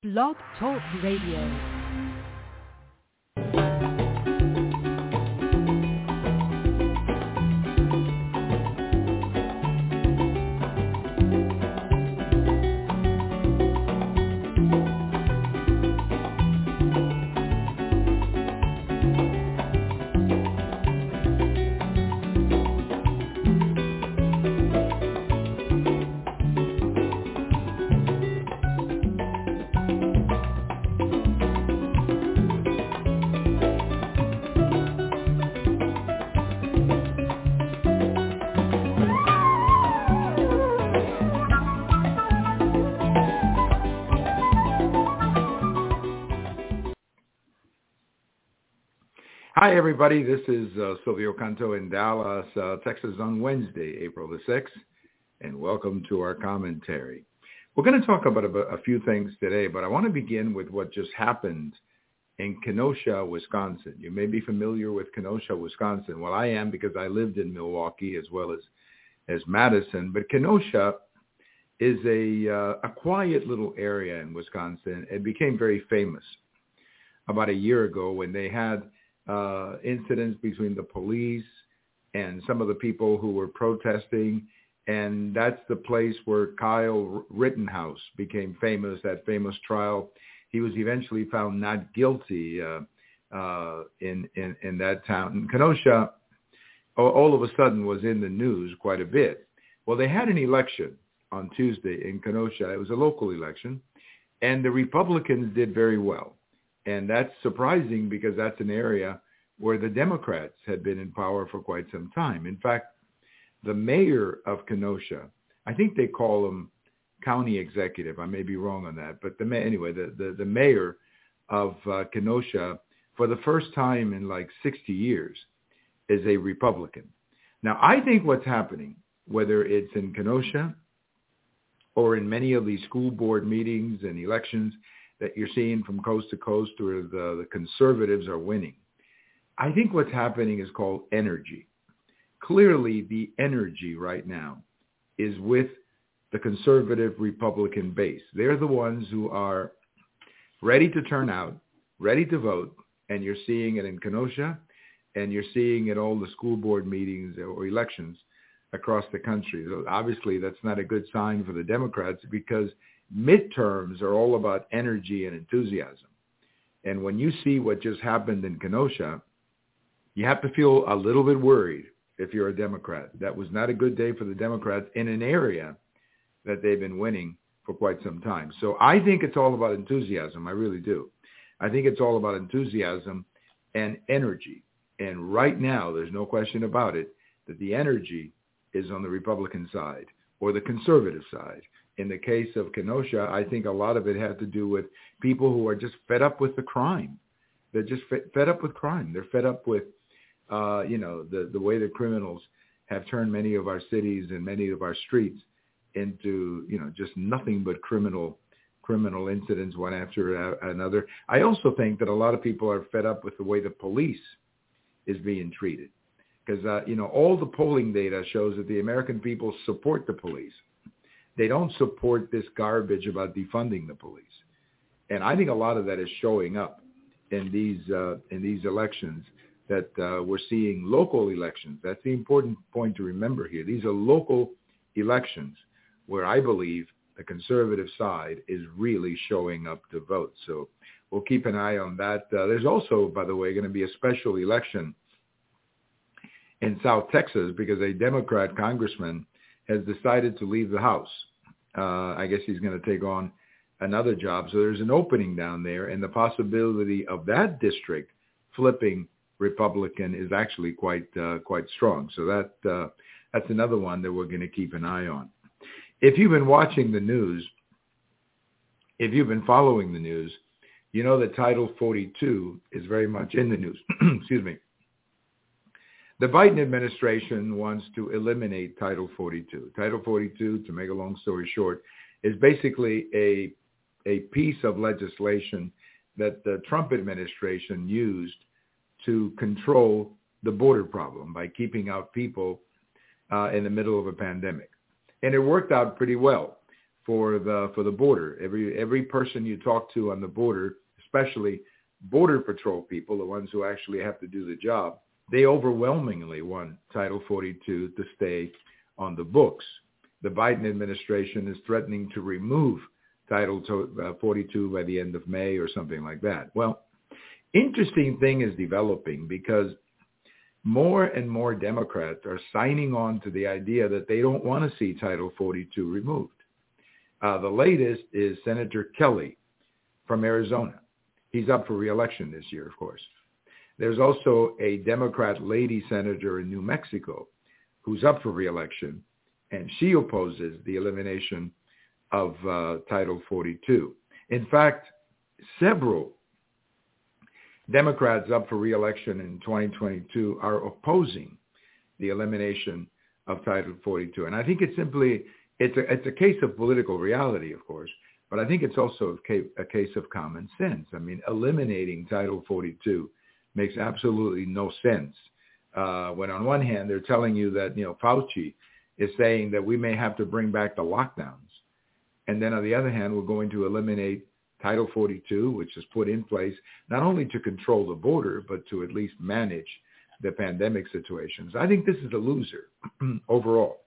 Blog Talk Radio. Hi, everybody. This is Silvio Canto in Dallas, Texas on Wednesday, April the 6th, and welcome to our commentary. We're going to talk about a few things today, but I want to begin with what just happened in Kenosha, Wisconsin. You may be familiar with Kenosha, Wisconsin. Well, I am because I lived in Milwaukee as well as Madison, but Kenosha is a quiet little area in Wisconsin. It became very famous about a year ago when they had incidents between the police and some of the people who were protesting. And that's the place where Kyle Rittenhouse became famous, that famous trial. He was eventually found not guilty in that town. And Kenosha, all of a sudden, was in the news quite a bit. Well, they had an election on Tuesday in Kenosha. It was a local election, and the Republicans did very well. And that's surprising because that's an area where the Democrats had been in power for quite some time. In fact, the mayor of Kenosha, I think they call him county executive. I may be wrong on that. But the mayor of Kenosha, for the first time in like 60 years, is a Republican. Now, I think what's happening, whether it's in Kenosha or in many of these school board meetings and elections, that you're seeing from coast to coast where the conservatives are winning. I think what's happening is called energy. Clearly, the energy right now is with the conservative Republican base. They're the ones who are ready to turn out, ready to vote, and you're seeing it in Kenosha, and you're seeing it all the school board meetings or elections across the country. So obviously, that's not a good sign for the Democrats because midterms are all about energy and enthusiasm. And when you see what just happened in Kenosha, you have to feel a little bit worried if you're a Democrat. That was not a good day for the Democrats in an area that they've been winning for quite some time. So I think it's all about enthusiasm. I really do. I think it's all about enthusiasm and energy. And right now, there's no question about it, that the energy is on the Republican side or the conservative side. In the case of Kenosha, I think a lot of it had to do with people who are just fed up with the crime. They're just fed up with crime. They're fed up with, the way the criminals have turned many of our cities and many of our streets into, just nothing but criminal incidents one after another. I also think that a lot of people are fed up with the way the police is being treated. Because, all the polling data shows that the American people support the police. They don't support this garbage about defunding the police. And I think a lot of that is showing up in these elections that we're seeing, local elections. That's the important point to remember here. These are local elections where I believe the conservative side is really showing up to vote. So we'll keep an eye on that. There's also, by the way, going to be a special election in South Texas because a Democrat congressman has decided to leave the House. I guess he's going to take on another job. So there's an opening down there, and the possibility of that district flipping Republican is actually quite strong. So that's another one that we're going to keep an eye on. If you've been watching the news, if you've been following the news, you know that Title 42 is very much in the news. Excuse me. The Biden administration wants to eliminate Title 42. Title 42, to make a long story short, is basically a piece of legislation that the Trump administration used to control the border problem by keeping out people in the middle of a pandemic. And it worked out pretty well for the border. Every person you talk to on the border, especially Border Patrol people, the ones who actually have to do the job, they overwhelmingly want Title 42 to stay on the books. The Biden administration is threatening to remove Title 42 by the end of May or something like that. Well, interesting thing is developing because more and more Democrats are signing on to the idea that they don't want to see Title 42 removed. The latest is Senator Kelly from Arizona. He's up for re-election this year, of course. There's also a Democrat lady senator in New Mexico who's up for re-election, and she opposes the elimination of Title 42. In fact, several Democrats up for re-election in 2022 are opposing the elimination of Title 42. And I think it's a case of political reality, of course, but I think it's also a case of common sense. I mean, eliminating Title 42 makes absolutely no sense. When on one hand, they're telling you that, Fauci is saying that we may have to bring back the lockdowns. And then on the other hand, we're going to eliminate Title 42, which is put in place not only to control the border, but to at least manage the pandemic situations. I think this is a loser overall.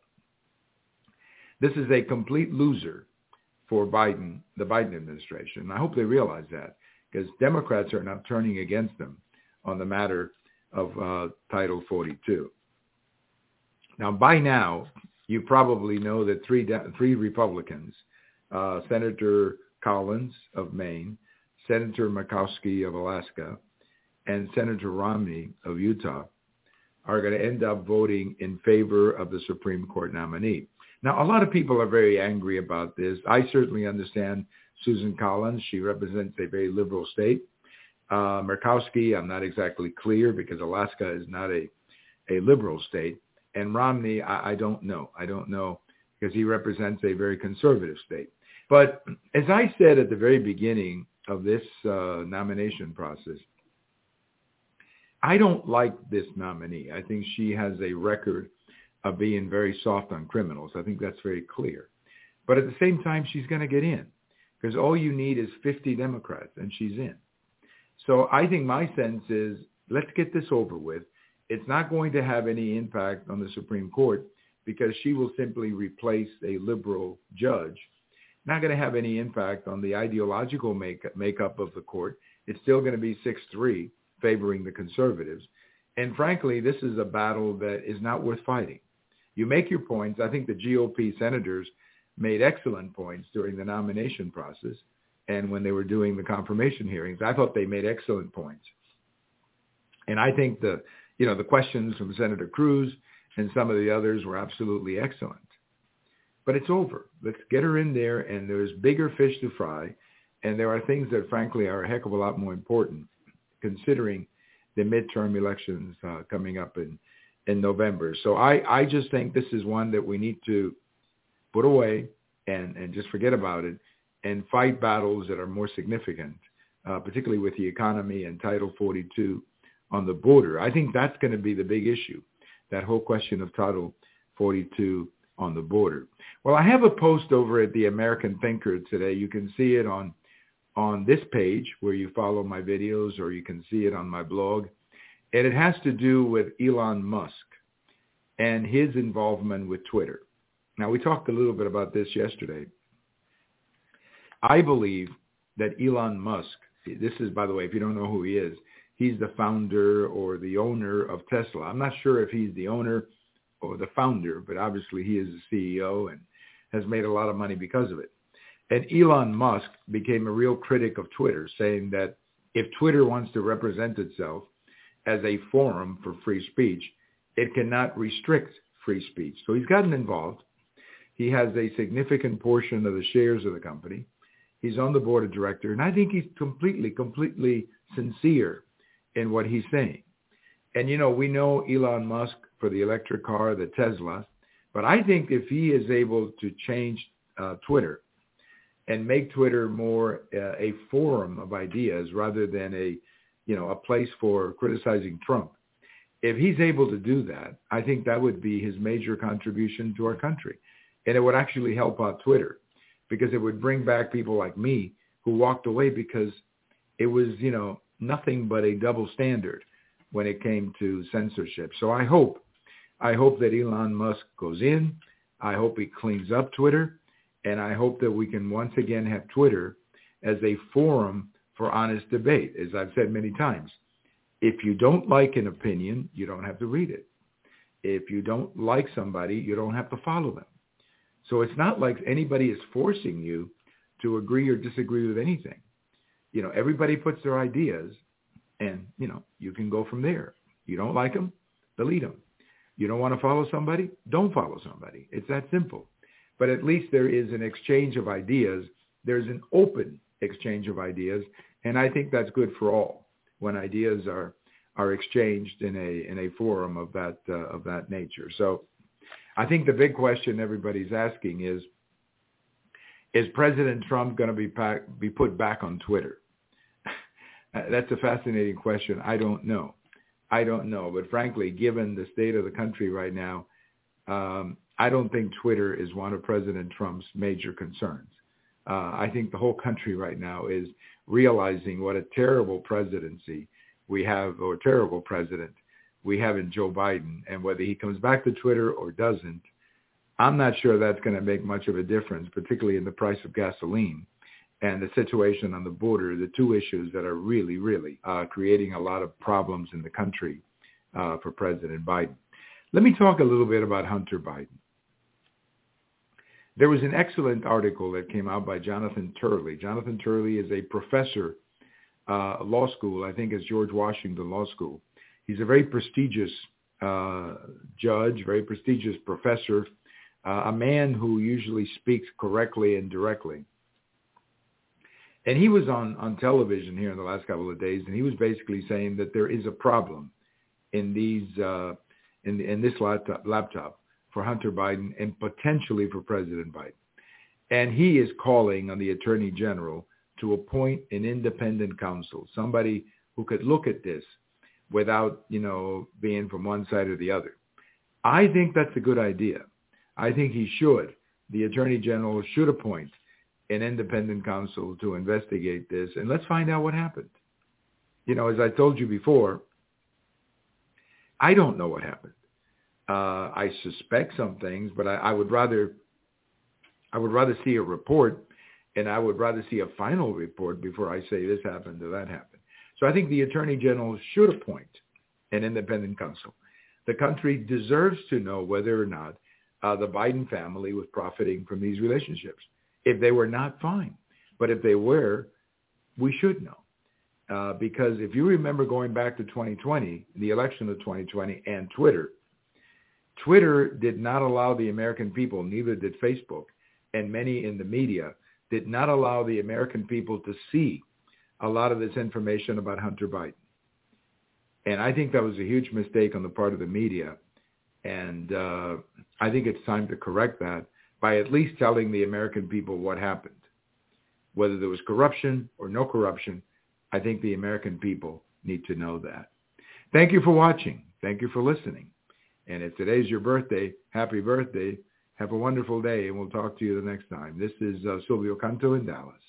This is a complete loser for Biden, the Biden administration. I hope they realize that, because Democrats are now turning against them on the matter of Title 42. Now, by now, you probably know that three Republicans, Senator Collins of Maine, Senator Murkowski of Alaska, and Senator Romney of Utah, are going to end up voting in favor of the Supreme Court nominee. Now, a lot of people are very angry about this. I certainly understand Susan Collins. She represents a very liberal state. Murkowski, I'm not exactly clear because Alaska is not a liberal state. And Romney, I don't know. I don't know because he represents a very conservative state. But as I said at the very beginning of this nomination process, I don't like this nominee. I think she has a record of being very soft on criminals. I think that's very clear. But at the same time, she's going to get in because all you need is 50 Democrats, and she's in. So I think my sense is, let's get this over with. It's not going to have any impact on the Supreme Court because she will simply replace a liberal judge. Not going to have any impact on the ideological makeup of the court. It's still going to be 6-3 favoring the conservatives. And frankly, this is a battle that is not worth fighting. You make your points. I think the GOP senators made excellent points during the nomination process. And when they were doing the confirmation hearings, I thought they made excellent points. And I think the questions from Senator Cruz and some of the others were absolutely excellent. But it's over. Let's get her in there, and there's bigger fish to fry. And there are things that, frankly, are a heck of a lot more important, considering the midterm elections coming up in November. So I just think this is one that we need to put away and just forget about it and fight battles that are more significant, particularly with the economy and Title 42 on the border. I think that's going to be the big issue, that whole question of Title 42 on the border. Well, I have a post over at the American Thinker today. You can see it on this page where you follow my videos, or you can see it on my blog. And it has to do with Elon Musk and his involvement with Twitter. Now, we talked a little bit about this yesterday. I believe that Elon Musk, this is, by the way, if you don't know who he is, he's the founder or the owner of Tesla. I'm not sure if he's the owner or the founder, but obviously he is the CEO and has made a lot of money because of it. And Elon Musk became a real critic of Twitter, saying that if Twitter wants to represent itself as a forum for free speech, it cannot restrict free speech. So he's gotten involved. He has a significant portion of the shares of the company. He's on the board of directors, and I think he's completely sincere in what he's saying. And, we know Elon Musk for the electric car, the Tesla, but I think if he is able to change Twitter and make Twitter more a forum of ideas rather than a place for criticizing Trump, if he's able to do that, I think that would be his major contribution to our country. And it would actually help out Twitter. because it would bring back people like me who walked away because it was, nothing but a double standard when it came to censorship. So I hope that Elon Musk goes in. I hope he cleans up Twitter. And I hope that we can once again have Twitter as a forum for honest debate. As I've said many times, if you don't like an opinion, you don't have to read it. If you don't like somebody, you don't have to follow them. So it's not like anybody is forcing you to agree or disagree with anything. Everybody puts their ideas and, you can go from there. You don't like them, delete them. You don't want to follow somebody, don't follow somebody. It's that simple. But at least there is an exchange of ideas. There's an open exchange of ideas. And I think that's good for all when ideas are exchanged in a forum of that nature. So I think the big question everybody's asking is President Trump going to be put back on Twitter? That's a fascinating question. I don't know. But frankly, given the state of the country right now, I don't think Twitter is one of President Trump's major concerns. I think the whole country right now is realizing what a terrible presidency we have, or terrible president we have in Joe Biden. And whether he comes back to Twitter or doesn't, I'm not sure that's going to make much of a difference, particularly in the price of gasoline and the situation on the border, the two issues that are really, really creating a lot of problems in the country for President Biden. Let me talk a little bit about Hunter Biden. There was an excellent article that came out by Jonathan Turley. Jonathan Turley is a professor, law school, I think it's George Washington Law School. He's a very prestigious judge, very prestigious professor, a man who usually speaks correctly and directly. And he was on television here in the last couple of days, and he was basically saying that there is a problem in these in this laptop for Hunter Biden and potentially for President Biden. And he is calling on the Attorney General to appoint an independent counsel, somebody who could look at this without, being from one side or the other. I think that's a good idea. I think the Attorney General should appoint an independent counsel to investigate this, and let's find out what happened. As I told you before, I don't know what happened. I suspect some things, but I would rather see a report, and I would rather see a final report before I say this happened or that happened. So I think the Attorney General should appoint an independent counsel. The country deserves to know whether or not the Biden family was profiting from these relationships. If they were not, fine. But if they were, we should know. Because if you remember going back to 2020, the election of 2020, and Twitter did not allow the American people, neither did Facebook, and many in the media, did not allow the American people to see a lot of this information about Hunter Biden. And I think that was a huge mistake on the part of the media. And I think it's time to correct that by at least telling the American people what happened. Whether there was corruption or no corruption, I think the American people need to know that. Thank you for watching. Thank you for listening. And if today's your birthday, happy birthday. Have a wonderful day, and we'll talk to you the next time. This is Silvio Canto in Dallas.